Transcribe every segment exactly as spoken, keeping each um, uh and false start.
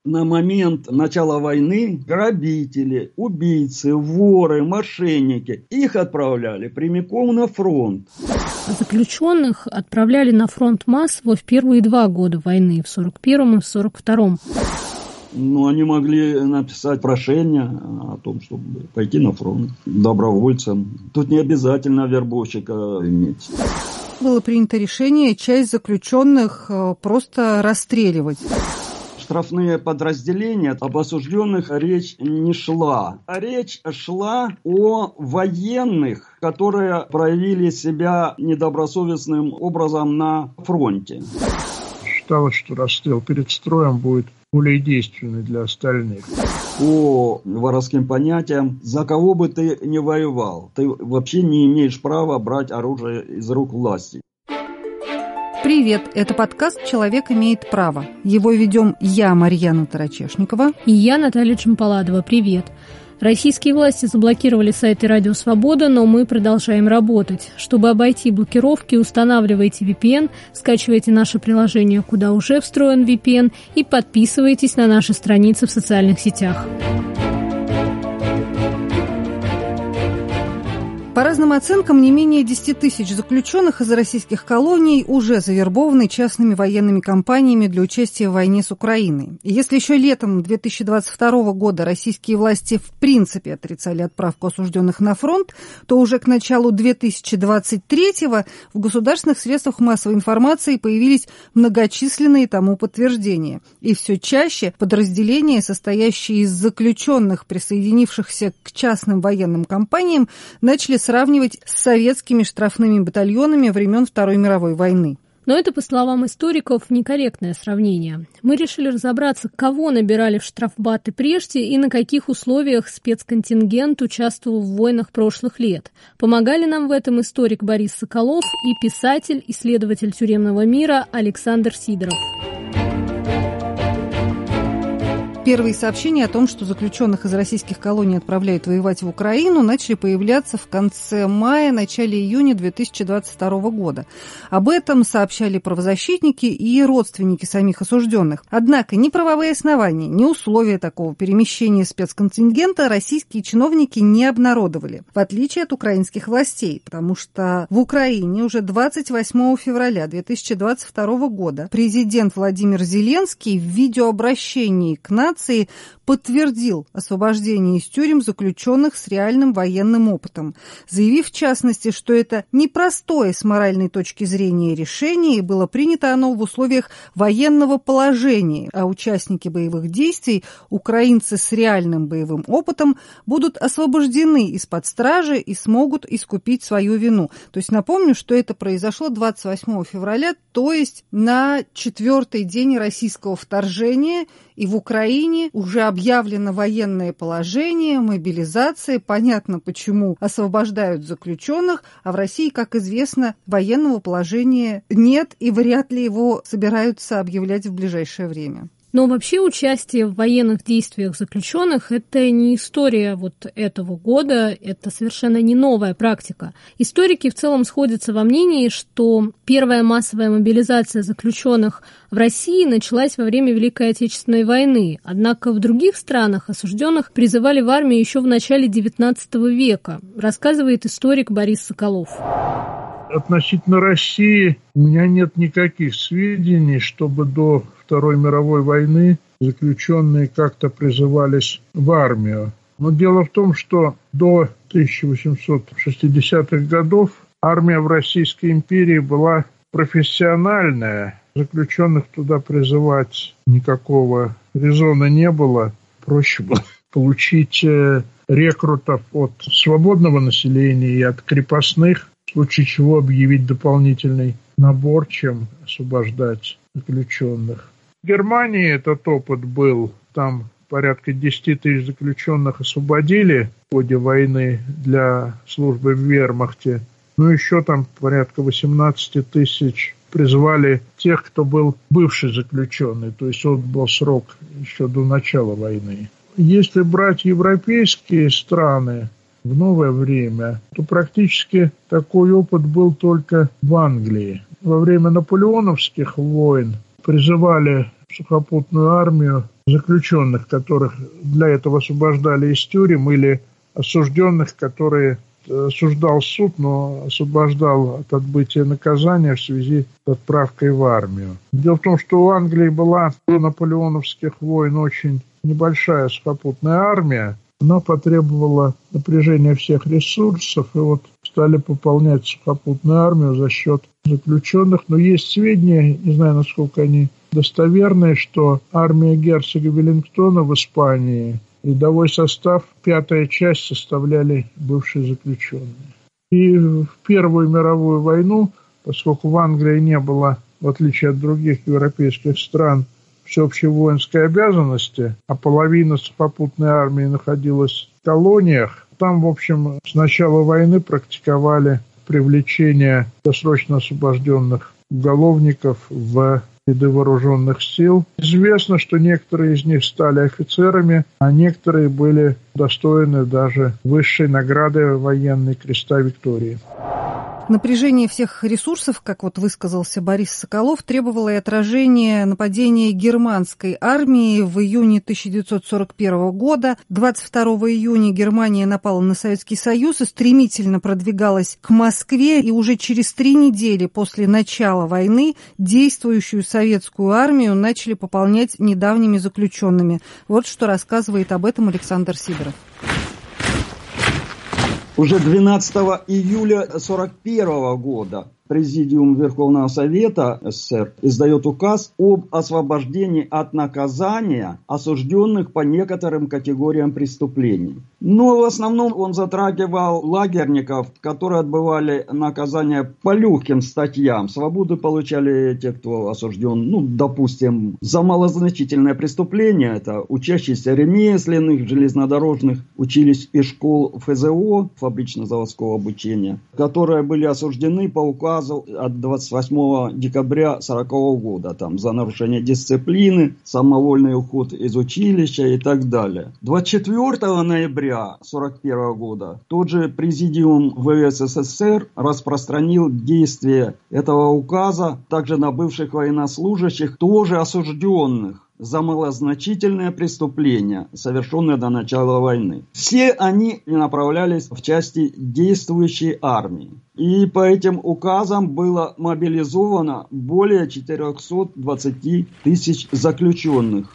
На момент начала войны грабители, убийцы, воры, мошенники, их отправляли прямиком на фронт. Заключенных отправляли на фронт массово в первые два года войны, в сорок первом и в сорок втором. Но они могли написать прошение о том, чтобы пойти на фронт добровольцам. Тут не обязательно вербовщика иметь. Было принято решение часть заключенных просто расстреливать. Штрафные подразделения, об осужденных речь не шла. А речь шла о военных, которые проявили себя недобросовестным образом на фронте. Считалось, что расстрел перед строем будет более действенный для остальных. По воровским понятиям, за кого бы ты ни воевал, ты вообще не имеешь права брать оружие из рук власти. Привет, это подкаст «Человек имеет право». Его ведем я, Марьяна Тарачешникова. И я, Наталья Чемпаладова. Привет. Российские власти заблокировали сайты «Радио Свобода», но мы продолжаем работать. Чтобы обойти блокировки, устанавливайте ви пи эн, скачивайте наше приложение, куда уже встроен ви пи эн, и подписывайтесь на наши страницы в социальных сетях. По разным оценкам, не менее десять тысяч заключенных из российских колоний уже завербованы частными военными компаниями для участия в войне с Украиной. И если еще летом две тысячи двадцать второго года российские власти в принципе отрицали отправку осужденных на фронт, то уже к началу две тысячи двадцать третьего в государственных средствах массовой информации появились многочисленные тому подтверждения. И все чаще подразделения, состоящие из заключенных, присоединившихся к частным военным компаниям, начали сравнивать с советскими штрафными батальонами времен Второй мировой войны. Но это, по словам историков, некорректное сравнение. Мы решили разобраться, кого набирали в штрафбаты прежде и на каких условиях спецконтингент участвовал в войнах прошлых лет. Помогали нам в этом историк Борис Соколов и писатель, исследователь тюремного мира Александр Сидоров. Первые сообщения о том, что заключенных из российских колоний отправляют воевать в Украину, начали появляться в конце мая, начале июня две тысячи двадцать второго года. Об этом сообщали правозащитники и родственники самих осужденных. Однако ни правовые основания, ни условия такого перемещения спецконтингента российские чиновники не обнародовали, в отличие от украинских властей, потому что в Украине уже двадцать восьмого февраля две тысячи двадцать второго года президент Владимир Зеленский в видеообращении к нации подтвердил освобождение из тюрем заключенных с реальным военным опытом, заявив в частности, что это непростое с моральной точки зрения решение, и было принято оно в условиях военного положения, а участники боевых действий, украинцы с реальным боевым опытом, будут освобождены из-под стражи и смогут искупить свою вину. То есть напомню, что это произошло двадцать восьмого февраля, то есть на четвертый день российского вторжения, и в Украине уже объявлено военное положение, мобилизация. Понятно, почему освобождают заключенных, а в России, как известно, военного положения нет и вряд ли его собираются объявлять в ближайшее время. Но вообще участие в военных действиях заключенных – это не история вот этого года, это совершенно не новая практика. Историки в целом сходятся во мнении, что первая массовая мобилизация заключенных в России началась во время Великой Отечественной войны, однако в других странах осужденных призывали в армию еще в начале девятнадцатого века, рассказывает историк Борис Соколов. Относительно России у меня нет никаких сведений, чтобы до Второй мировой войны заключенные как-то призывались в армию. Но дело в том, что до тысяча восемьсот шестидесятых годов армия в Российской империи была профессиональная. Заключенных туда призывать никакого резона не было. Проще было получить рекрутов от свободного населения и от крепостных, в случае чего объявить дополнительный набор, чем освобождать заключенных. В Германии этот опыт был. Там порядка десять тысяч заключенных освободили в ходе войны для службы в вермахте. Ну, еще там порядка восемнадцать тысяч призвали тех, кто был бывший заключенный, то есть он был срок еще до начала войны. Если брать европейские страны в новое время, то практически такой опыт был только в Англии. Во время наполеоновских войн призывали в сухопутную армию заключенных, которых для этого освобождали из тюрем, или осужденных, которые осуждал суд, но освобождал от отбытия наказания в связи с отправкой в армию. Дело в том, что у Англии была до наполеоновских войн очень небольшая сухопутная армия. Она потребовала напряжения всех ресурсов, и вот стали пополнять сухопутную армию за счет заключенных. Но есть сведения, не знаю, насколько они достоверные, что армия герцога Веллингтона в Испании, рядовой состав, пятая часть составляли бывшие заключенные. И в Первую мировую войну, поскольку в Англии не было, в отличие от других европейских стран, всеобщей воинской обязанности, а половина сухопутной армии находилась в колониях, там, в общем, с начала войны практиковали привлечение досрочно освобожденных уголовников в ряды вооруженных сил. Известно, что некоторые из них стали офицерами, а некоторые были достойны даже высшей награды военной Креста Виктории. Напряжение всех ресурсов, как вот высказался Борис Соколов, требовало и отражения нападения германской армии в июне тысяча девятьсот сорок первого года. двадцать второго июня Германия напала на Советский Союз и стремительно продвигалась к Москве, и уже через три недели после начала войны действующую советскую армию начали пополнять недавними заключенными. Вот что рассказывает об этом Александр Сидоров. Уже двенадцатого июля сорок первого года Президиум Верховного Совета СССР издает указ об освобождении от наказания осужденных по некоторым категориям преступлений. Но в основном он затрагивал лагерников, которые отбывали наказание по легким статьям. Свободу получали те, кто осужден, ну, допустим, за малозначительное преступление. Это учащиеся ремесленных, железнодорожных училищ и школ ФЗО, фабрично-заводского обучения, которые были осуждены по указу от двадцать восьмого декабря сорокового года, там, за нарушение дисциплины, самовольный уход из училища и так далее. двадцать четвёртого ноября сорок первого года тот же Президиум ВС СССР распространил действие этого указа также на бывших военнослужащих, тоже осужденных за малозначительные преступления, совершенные до начала войны. Все они направлялись в части действующей армии. И по этим указам было мобилизовано более четырехсот двадцати тысяч заключенных.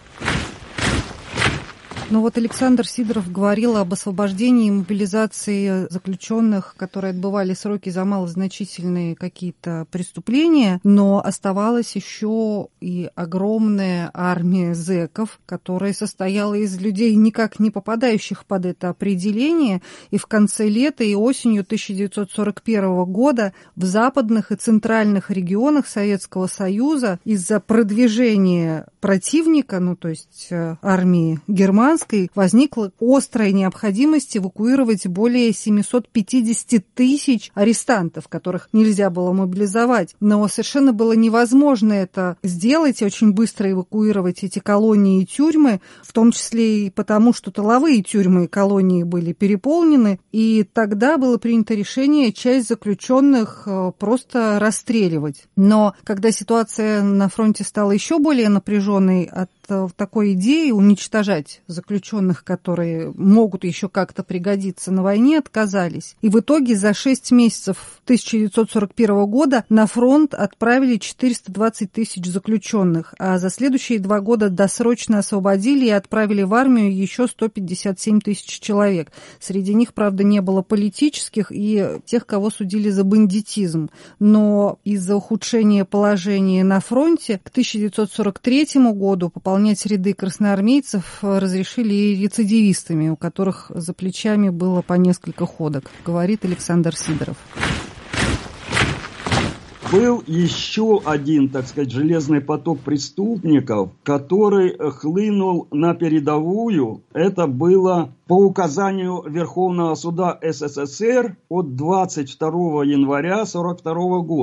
Ну вот Александр Сидоров говорил об освобождении и мобилизации заключенных, которые отбывали сроки за малозначительные какие-то преступления, но оставалась еще и огромная армия зэков, которая состояла из людей, никак не попадающих под это определение, и в конце лета и осенью тысяча девятьсот сорок первого года в западных и центральных регионах Советского Союза из-за продвижения противника, ну то есть армии германской, возникла острая необходимость эвакуировать более семьсот пятьдесят тысяч арестантов, которых нельзя было мобилизовать. Но совершенно было невозможно это сделать, очень быстро эвакуировать эти колонии и тюрьмы, в том числе и потому, что тыловые тюрьмы и колонии были переполнены. И тогда было принято решение часть заключенных просто расстреливать. Но когда ситуация на фронте стала еще более напряженной, от такой идеи уничтожать заключенных, которые могут еще как-то пригодиться на войне, отказались. И в итоге за шесть месяцев тысяча девятьсот сорок первого года на фронт отправили четыреста двадцать тысяч заключенных, а за следующие два года досрочно освободили и отправили в армию еще сто пятьдесят семь тысяч человек. Среди них, правда, не было политических и тех, кого судили за бандитизм. Но из-за ухудшения положения на фронте к тысяча девятьсот сорок третьему году пополнять ряды красноармейцев разрешили и рецидивистами, у которых за плечами было по несколько ходок, говорит Александр Сидоров. Был еще один, так сказать, железный поток преступников, который хлынул на передовую. Это было по указанию Верховного суда СССР от двадцать второго января сорок второго года.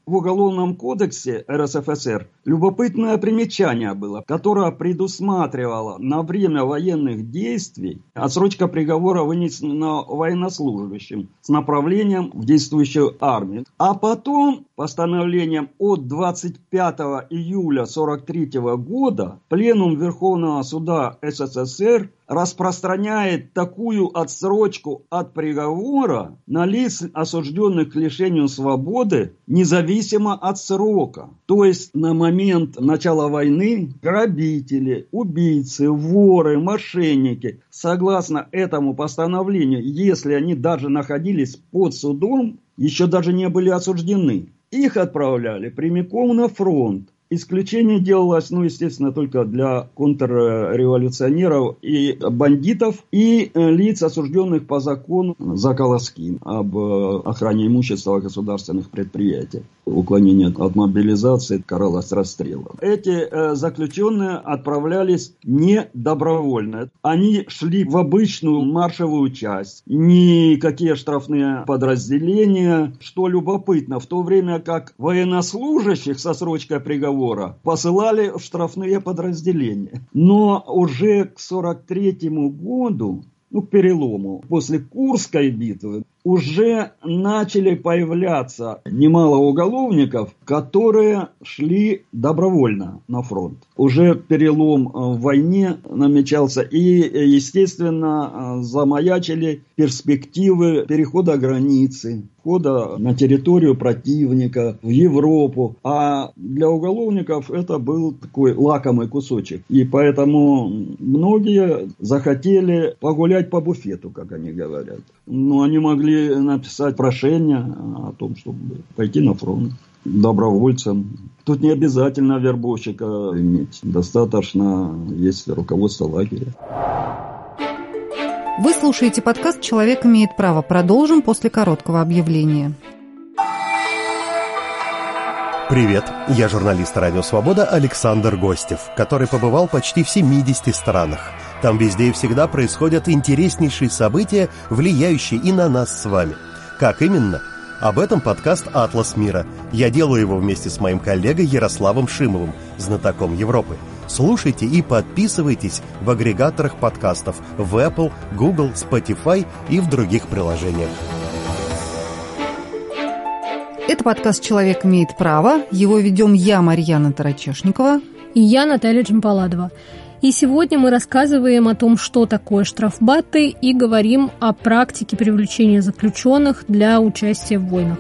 в Уголовном кодексе эр эс эф эс эр любопытное примечание было, которое предусматривало на время военных действий отсрочка приговора вынесена военнослужащим с направлением в действующую армию. А потом постановлением от двадцать пятого июля сорок третьего года Пленум Верховного Суда эс эс эс эр распространяет такую отсрочку от приговора на лиц, осужденных к лишению свободы, независимо от срока. То есть на момент начала войны грабители, убийцы, воры, мошенники, согласно этому постановлению, если они даже находились под судом, еще даже не были осуждены, их отправляли прямиком на фронт. Исключение делалось, ну, естественно, только для контрреволюционеров и бандитов, и лиц, осужденных по закону за колоски об охране имущества государственных предприятий. Уклонение от мобилизации каралось расстрелом. Эти э, заключенные отправлялись не добровольно. Они шли в обычную маршевую часть. Никакие штрафные подразделения. Что любопытно, в то время как военнослужащих со срочкой приговора посылали в штрафные подразделения. Но уже к сорок третьему году, ну, к перелому, после Курской битвы, уже начали появляться немало уголовников, которые шли добровольно на фронт. Уже перелом в войне намечался, и, естественно, замаячили перспективы перехода границы, входа на территорию противника, в Европу. А для уголовников это был такой лакомый кусочек. И поэтому многие захотели погулять по буфету, как они говорят. Но они могли написать прошение о том, чтобы пойти на фронт добровольцем. Тут не обязательно вербовщика иметь. Достаточно есть руководство лагеря. Вы слушаете подкаст «Человек имеет право». Продолжим после короткого объявления. Привет, я журналист «Радио Свобода» Александр Гостев, который побывал почти в семидесяти странах. Там везде и всегда происходят интереснейшие события, влияющие и на нас с вами. Как именно? Об этом подкаст «Атлас мира». Я делаю его вместе с моим коллегой Ярославом Шимовым, знатоком Европы. Слушайте и подписывайтесь в агрегаторах подкастов в Apple, Google, Spotify и в других приложениях. Это подкаст «Человек имеет право». Его ведем я, Марьяна Тарачешникова. И я, Наталья Джампаладова. И сегодня мы рассказываем о том, что такое штрафбаты, и говорим о практике привлечения заключенных для участия в войнах.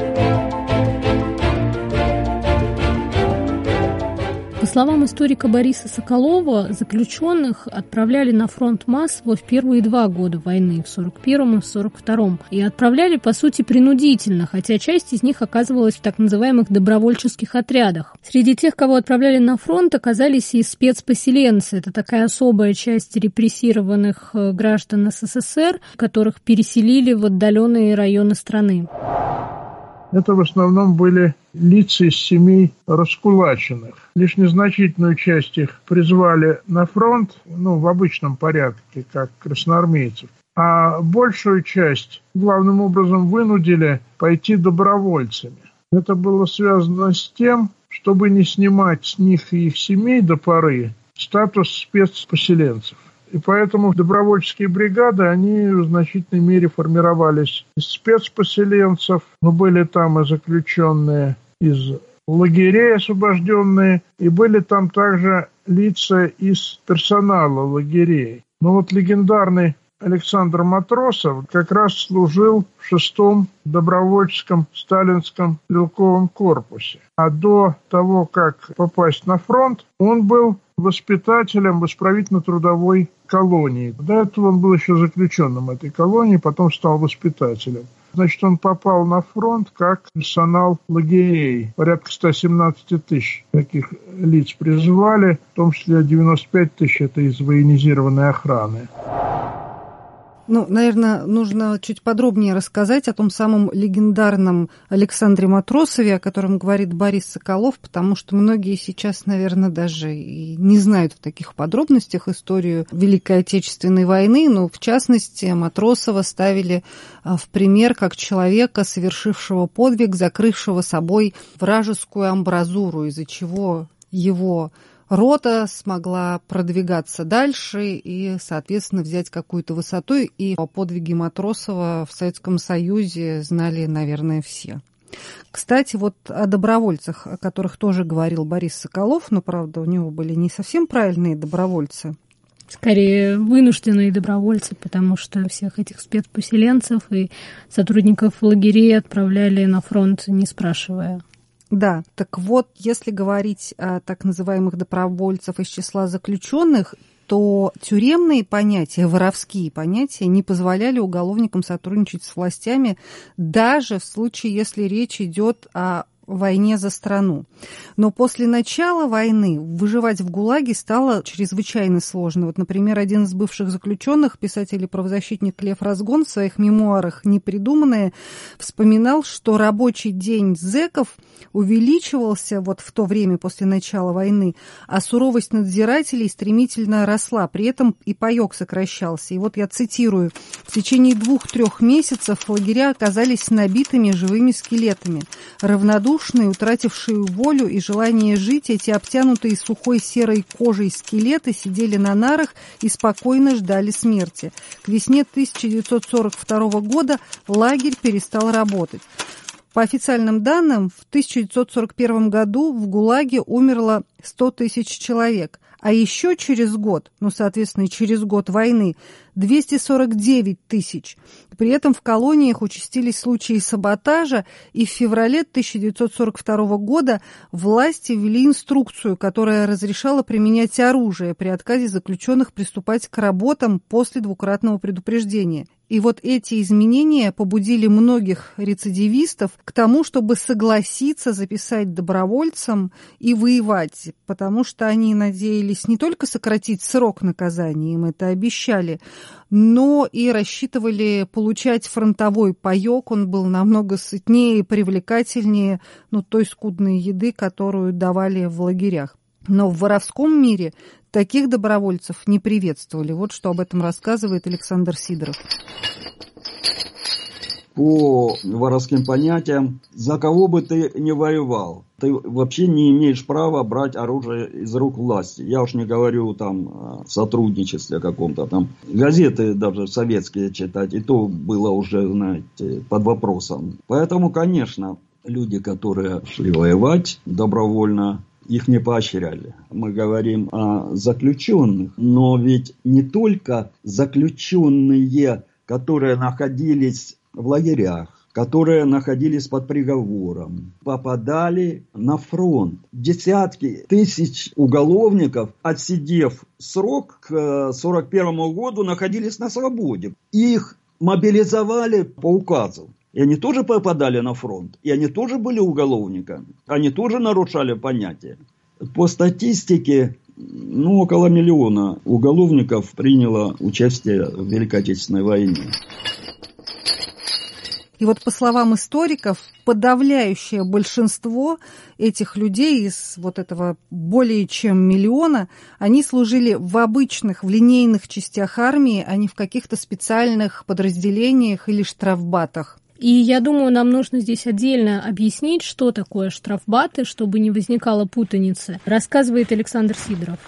По словам историка Бориса Соколова, заключенных отправляли на фронт массово в первые два года войны, в сорок первом и в сорок втором. И отправляли, по сути, принудительно, хотя часть из них оказывалась в так называемых добровольческих отрядах. Среди тех, кого отправляли на фронт, оказались и спецпоселенцы. Это такая особая часть репрессированных граждан эс эс эс эр, которых переселили в отдаленные районы страны. Это в основном были лица из семей раскулаченных. Лишь незначительную часть их призвали на фронт, ну, в обычном порядке, как красноармейцев. А большую часть, главным образом, вынудили пойти добровольцами. Это было связано с тем, чтобы не снимать с них и их семей до поры статус спецпоселенцев. И поэтому добровольческие бригады, они в значительной мере формировались из спецпоселенцев, но были там и заключенные из лагерей освобожденные, и были там также лица из персонала лагерей. Но вот легендарный Александр Матросов как раз служил в шестом добровольческом сталинском стрелковом корпусе. А до того, как попасть на фронт, он был воспитателем в исправительно-трудовой колонии. До этого он был еще заключенным этой колонии, потом стал воспитателем. Значит, он попал на фронт как персонал лагерей. Порядка сто семнадцать тысяч таких лиц призывали, в том числе девяносто пять тысяч это из военизированной охраны. Ну, наверное, нужно чуть подробнее рассказать о том самом легендарном Александре Матросове, о котором говорит Борис Соколов, потому что многие сейчас, наверное, даже и не знают в таких подробностях историю Великой Отечественной войны, но, в частности, Матросова ставили в пример как человека, совершившего подвиг, закрывшего собой вражескую амбразуру, из-за чего его рота смогла продвигаться дальше и, соответственно, взять какую-то высоту. И о подвиге Матросова в Советском Союзе знали, наверное, все. Кстати, вот о добровольцах, о которых тоже говорил Борис Соколов, но, правда, у него были не совсем правильные добровольцы. Скорее, вынужденные добровольцы, потому что всех этих спецпоселенцев и сотрудников лагерей отправляли на фронт, не спрашивая. Да, так вот, если говорить о так называемых добровольцев из числа заключенных, то тюремные понятия, воровские понятия не позволяли уголовникам сотрудничать с властями, даже в случае, если речь идет о войне за страну. Но после начала войны выживать в ГУЛАГе стало чрезвычайно сложно. Вот, например, один из бывших заключенных, писатель и правозащитник Лев Разгон, в своих мемуарах «Непридуманное» вспоминал, что рабочий день зэков увеличивался вот в то время после начала войны, а суровость надзирателей стремительно росла, при этом и паёк сокращался. И вот я цитирую: «В течение двух-трех месяцев лагеря оказались набитыми живыми скелетами. Равнодушные, утратившие волю и желание жить, эти обтянутые сухой серой кожей скелеты сидели на нарах и спокойно ждали смерти. К весне тысяча девятьсот сорок второго года лагерь перестал работать». По официальным данным, в тысяча девятьсот сорок первом году в ГУЛАГе умерло сто тысяч человек, а еще через год, ну, соответственно, и через год войны, двести сорок девять тысяч. При этом в колониях участились случаи саботажа, и в феврале тысяча девятьсот сорок второго года власти ввели инструкцию, которая разрешала применять оружие при отказе заключенных приступать к работам после двукратного предупреждения. И вот эти изменения побудили многих рецидивистов к тому, чтобы согласиться записать добровольцам и воевать, потому что они надеялись не только сократить срок наказания, им это обещали, но и рассчитывали получать фронтовой паёк. Он был намного сытнее и привлекательнее, ну, той скудной еды, которую давали в лагерях. Но в воровском мире таких добровольцев не приветствовали. Вот что об этом рассказывает Александр Сидоров. По воровским понятиям, за кого бы ты ни воевал, ты вообще не имеешь права брать оружие из рук власти. Я уж не говорю там о сотрудничестве каком-то там. Газеты даже советские читать, и то было уже, знаете, под вопросом. Поэтому, конечно, люди, которые шли воевать добровольно, их не поощряли. Мы говорим о заключенных, но ведь не только заключенные, которые находились в лагерях, которые находились под приговором, попадали на фронт. Десятки тысяч уголовников, отсидев срок к сорок первому году, находились на свободе. Их мобилизовали по указу. И они тоже попадали на фронт, и они тоже были уголовниками, они тоже нарушали понятия. По статистике, ну, около миллиона уголовников приняло участие в Великой Отечественной войне. И вот, по словам историков, подавляющее большинство этих людей из вот этого более чем миллиона, они служили в обычных, в линейных частях армии, а не в каких-то специальных подразделениях или штрафбатах. И я думаю, нам нужно здесь отдельно объяснить, что такое штрафбаты, чтобы не возникало путаницы. Рассказывает Александр Сидоров.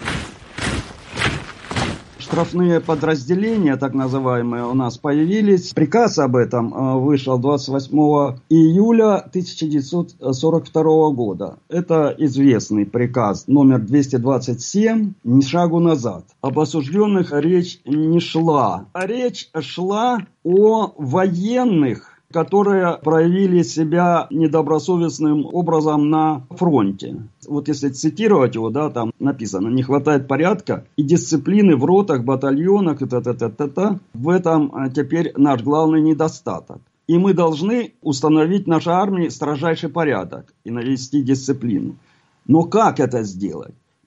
Штрафные подразделения, так называемые, у нас появились. Приказ об этом вышел двадцать восьмого июля тысяча девятьсот сорок второго года. Это известный приказ номер двести двадцать семь, ни шагу назад. Об осужденных речь не шла. А речь шла о военных, которые проявили себя недобросовестным образом на фронте. Вот если цитировать его, да, там написано: не хватает порядка и дисциплины в ротах, батальонах, та-та-та-та-та. В этом теперь наш главный недостаток. И мы должны установить в нашей армии строжайший порядок и навести дисциплину. Но как это сделать?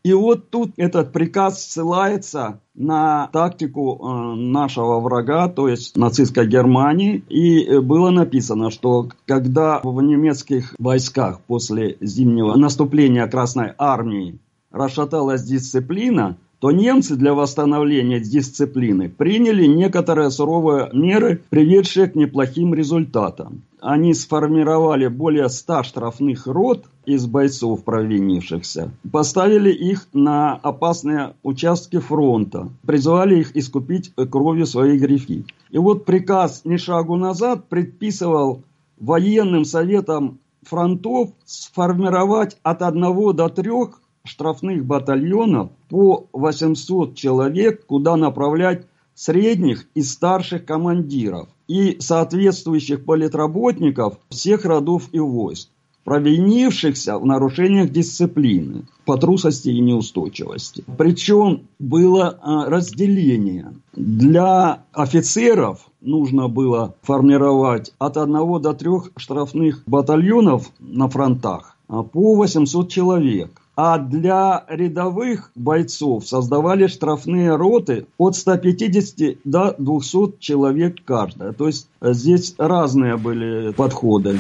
И вот тут этот приказ ссылается на тактику э, нашего врага, то есть нацистской Германии. И было написано, что когда в немецких войсках после зимнего наступления Красной Армии расшаталась дисциплина, то немцы для восстановления дисциплины приняли некоторые суровые меры, приведшие к неплохим результатам. Они сформировали более ста штрафных рот из бойцов провинившихся, поставили их на опасные участки фронта, призвали их искупить кровью свои грехи. И вот приказ «Ни шагу назад» предписывал военным советам фронтов сформировать от одного до трех штрафных батальонов по восемьсот человек, куда направлять средних и старших командиров и соответствующих политработников всех родов и войск, провинившихся в нарушениях дисциплины по трусости и неустойчивости. Причем было разделение. Для офицеров нужно было формировать от одного до трех штрафных батальонов на фронтах по восемьсот человек. А для рядовых бойцов создавали штрафные роты от ста пятидесяти до двухсот человек каждая. То есть здесь разные были подходы.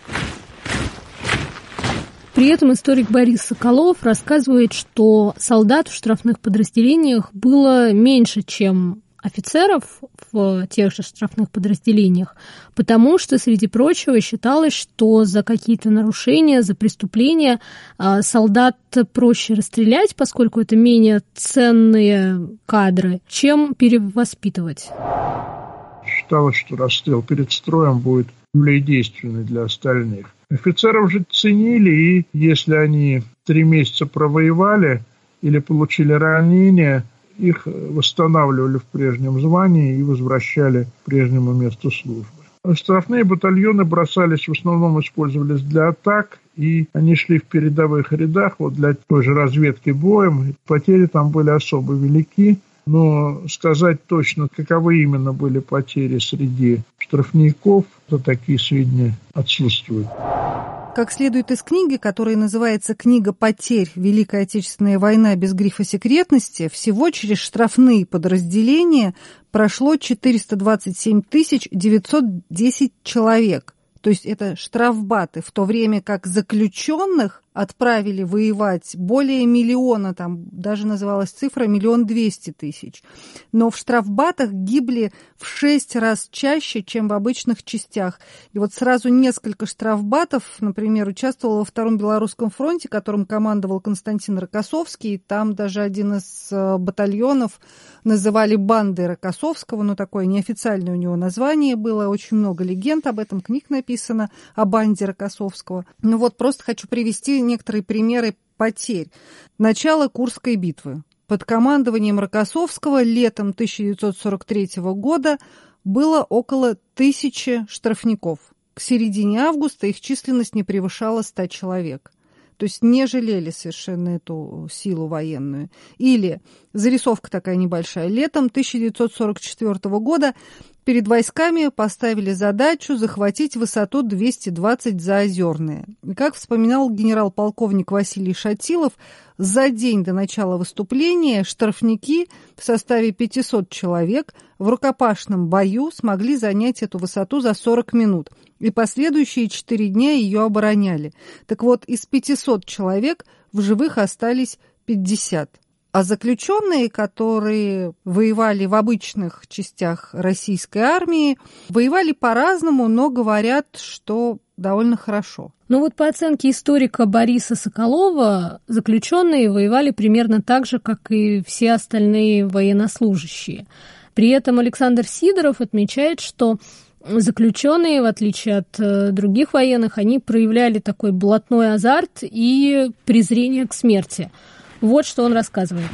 При этом историк Борис Соколов рассказывает, что солдат в штрафных подразделениях было меньше, чем офицеров в тех же штрафных подразделениях, потому что, среди прочего, считалось, что за какие-то нарушения, за преступления солдат проще расстрелять, поскольку это менее ценные кадры, чем перевоспитывать. Считалось, что расстрел перед строем будет более действенный для остальных. Офицеров же ценили, и если они три месяца провоевали или получили ранения, их восстанавливали в прежнем звании и возвращали к прежнему месту службы. Штрафные батальоны бросались, в основном использовались для атак, и они шли в передовых рядах, вот для той же разведки боем. Потери там были особо велики, но сказать точно, каковы именно были потери среди штрафников, то такие сведения отсутствуют. Как следует из книги, которая называется «Книга потерь. Великая Отечественная война без грифа секретности», всего через штрафные подразделения прошло четыреста двадцать семь тысяч девятьсот десять человек. То есть это штрафбаты, в то время как заключенных отправили воевать более миллиона, там даже называлась цифра миллион двести тысяч. Но в штрафбатах гибли в шесть раз чаще, чем в обычных частях. И вот сразу несколько штрафбатов, например, участвовало во Втором Белорусском фронте, которым командовал Константин Рокоссовский. Там даже один из батальонов называли бандой Рокоссовского, но такое неофициальное у него название было. Очень много легенд об этом, книг написано о банде Рокоссовского. Ну вот просто хочу привести некоторые примеры потерь. Начало Курской битвы. Под командованием Рокоссовского летом тысяча девятьсот сорок третьего года было около тысячи штрафников. К середине августа их численность не превышала ста человек. То есть не жалели совершенно эту силу военную. Или зарисовка такая небольшая. Летом тысяча девятьсот сорок четвёртого года перед войсками поставили задачу захватить высоту двести двадцать Заозерное. И, как вспоминал генерал-полковник Василий Шатилов, за день до начала выступления штрафники в составе пятисот человек в рукопашном бою смогли занять эту высоту за сорок минут. И последующие четыре дня ее обороняли. Так вот, из пятисот человек в живых остались пятьдесят. А заключенные, которые воевали в обычных частях российской армии, воевали по-разному, но говорят, что довольно хорошо. Ну вот по оценке историка Бориса Соколова, заключенные воевали примерно так же, как и все остальные военнослужащие. При этом Александр Сидоров отмечает, что заключенные, в отличие от других военных, они проявляли такой блатной азарт и презрение к смерти. Вот что он рассказывает.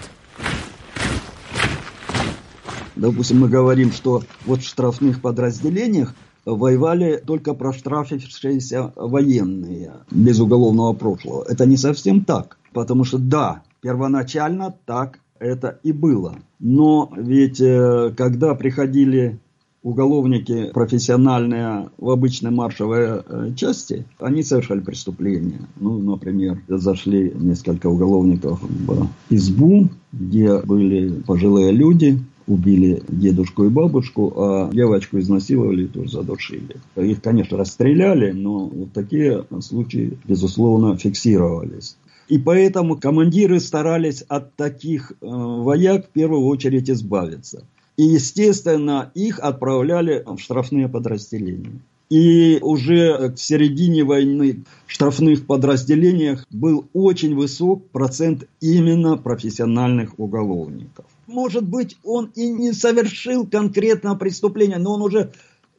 Допустим, мы говорим, что вот в штрафных подразделениях воевали только проштрафившиеся военные без уголовного прошлого. Это не совсем так, потому что да, первоначально так это и было. Но ведь когда приходили уголовники профессиональные в обычной маршевой части, они совершали преступления. Ну, например, зашли несколько уголовников в избу, где были пожилые люди, убили дедушку и бабушку, а девочку изнасиловали и тоже задушили. Их, конечно, расстреляли, но вот такие случаи, безусловно, фиксировались. И поэтому командиры старались от таких э, вояк в первую очередь избавиться. И, естественно, их отправляли в штрафные подразделения. И уже к середине войны в штрафных подразделениях был очень высок процент именно профессиональных уголовников. Может быть, он и не совершил конкретно преступление, но он уже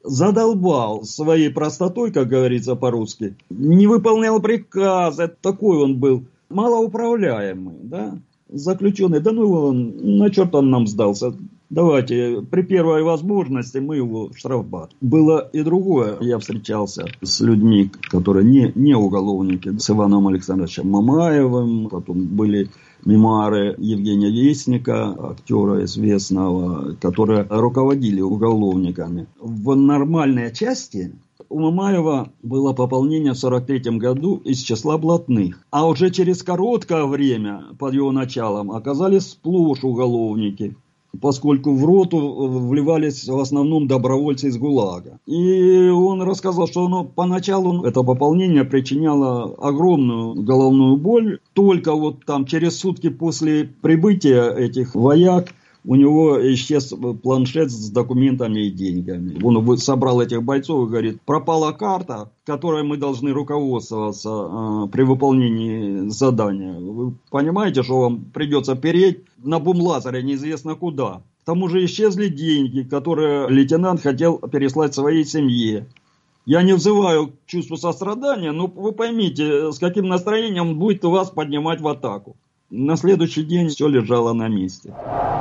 задолбал своей простотой, как говорится по-русски, не выполнял приказы, такой он был малоуправляемый, да, заключенный. Да ну он, на черт он нам сдался. Давайте, при первой возможности мы его в штрафбат. Было и другое. Я встречался с людьми, которые не, не уголовники, с Иваном Александровичем Мамаевым. Потом были мемуары Евгения Вестника, актера известного, которые руководили уголовниками. В нормальной части у Мамаева было пополнение в сорок третьем году из числа блатных. А уже через короткое время, под его началом, оказались сплошь уголовники, поскольку в роту вливались в основном добровольцы из ГУЛАГа. И он рассказал, что оно, поначалу это пополнение причиняло огромную головную боль. Только вот там через сутки после прибытия этих вояк у него исчез планшет с документами и деньгами. Он собрал этих бойцов и говорит: пропала карта, которой мы должны руководствоваться э, при выполнении задания. Вы понимаете, что вам придется переть на бумлазере неизвестно куда. К тому же исчезли деньги, которые лейтенант хотел переслать своей семье. Я не взываю к чувству сострадания, но вы поймите, с каким настроением он будет вас поднимать в атаку. На следующий день все лежало на месте.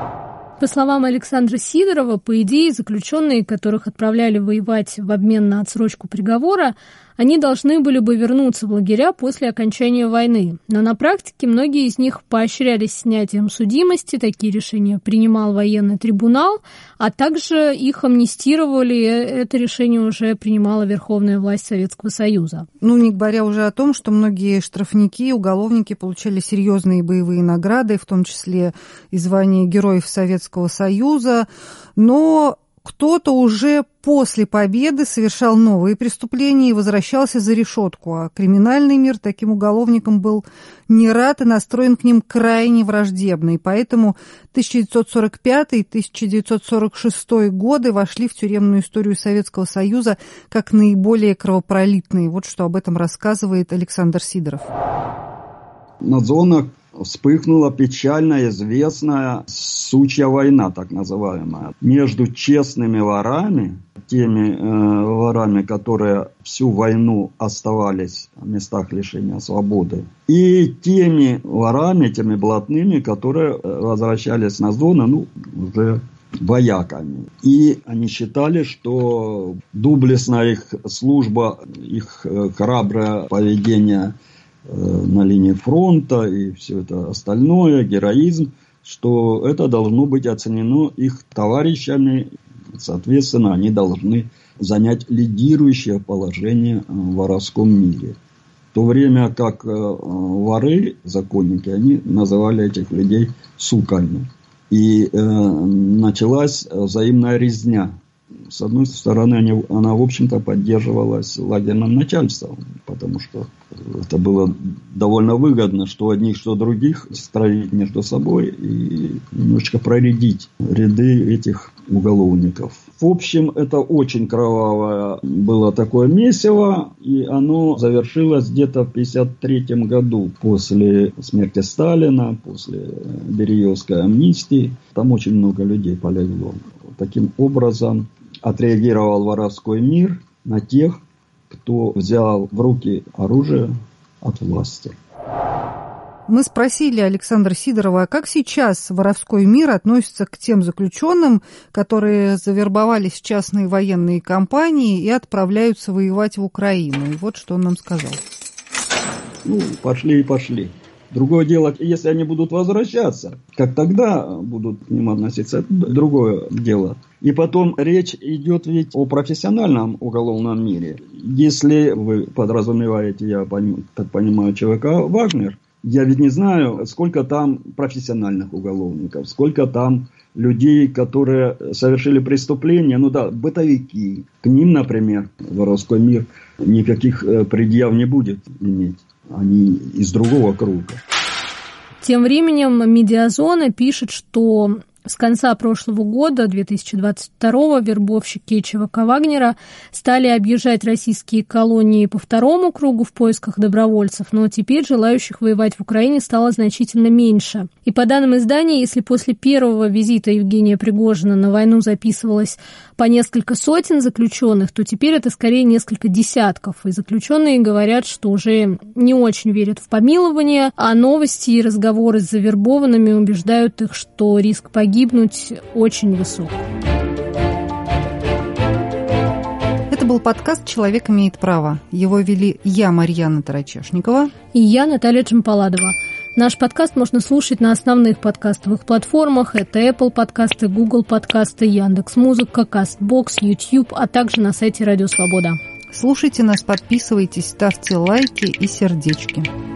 По словам Александра Сидорова, по идее, заключенные, которых отправляли воевать в обмен на отсрочку приговора, они должны были бы вернуться в лагеря после окончания войны. Но на практике многие из них поощрялись снятием судимости, такие решения принимал военный трибунал, а также их амнистировали, и это решение уже принимала верховная власть Советского Союза. Ну, не говоря уже о том, что многие штрафники, уголовники получали серьезные боевые награды, в том числе и звание Героев Советского Союза, но кто-то уже после победы совершал новые преступления и возвращался за решетку, а криминальный мир таким уголовникам был не рад и настроен к ним крайне враждебно. И поэтому тысяча девятьсот сорок пятый — тысяча девятьсот сорок шестой годы вошли в тюремную историю Советского Союза как наиболее кровопролитные. Вот что об этом рассказывает Александр Сидоров. На зонах вспыхнула печально известная сучья война, так называемая, между честными ворами, теми э, ворами, которые всю войну оставались в местах лишения свободы, и теми ворами, теми блатными, которые возвращались на зоны, ну, уже вояками. И они считали, что доблестная их служба, их храброе поведение на линии фронта и все это остальное, героизм, что это должно быть оценено их товарищами. Соответственно, они должны занять лидирующее положение в воровском мире. В то время как воры, законники, они называли этих людей суками. И э, началась взаимная резня. С одной стороны, они, она, в общем-то, поддерживалась лагерным начальством, потому что это было довольно выгодно, что одних, что других стравить между собой и немножечко проредить ряды этих уголовников. В общем, это очень кровавое было такое месиво, и оно завершилось где-то в пятьдесят третьем году, после смерти Сталина, после Бериевской амнистии. Там очень много людей полегло. Таким образом отреагировал воровской мир на тех, кто взял в руки оружие от власти. Мы спросили Александра Сидорова, а как сейчас воровской мир относится к тем заключенным, которые завербовались в частные военные компании и отправляются воевать в Украину. И вот что он нам сказал. Ну, пошли и пошли. Другое дело, если они будут возвращаться, как тогда будут к ним относиться, это другое дело. И потом речь идет ведь о профессиональном уголовном мире. Если вы подразумеваете, я так понимаю, ЧВК «Вагнер», я ведь не знаю, сколько там профессиональных уголовников, сколько там людей, которые совершили преступления, ну да, бытовики. К ним, например, воровской мир никаких предъяв не будет иметь. Они из другого круга. Тем временем «Медиазона» пишет, что с конца прошлого года, две тысячи двадцать второго, вербовщики ЧВК «Вагнера» стали объезжать российские колонии по второму кругу в поисках добровольцев, но теперь желающих воевать в Украине стало значительно меньше. И по данным издания, если после первого визита Евгения Пригожина на войну записывалось по несколько сотен заключенных, то теперь это скорее несколько десятков. И заключенные говорят, что уже не очень верят в помилование, а новости и разговоры с завербованными убеждают их, что риск погибнуть Погибнуть очень высок. Это был подкаст «Человек имеет право». Его вели я, Марьяна Тарачешникова. И я, Наталья Джампаладова. Наш подкаст можно слушать на основных подкастовых платформах. Это Apple подкасты, Google подкасты, Яндекс.Музыка, Кастбокс, YouTube, а также на сайте Радио Свобода. Слушайте нас, подписывайтесь, ставьте лайки и сердечки.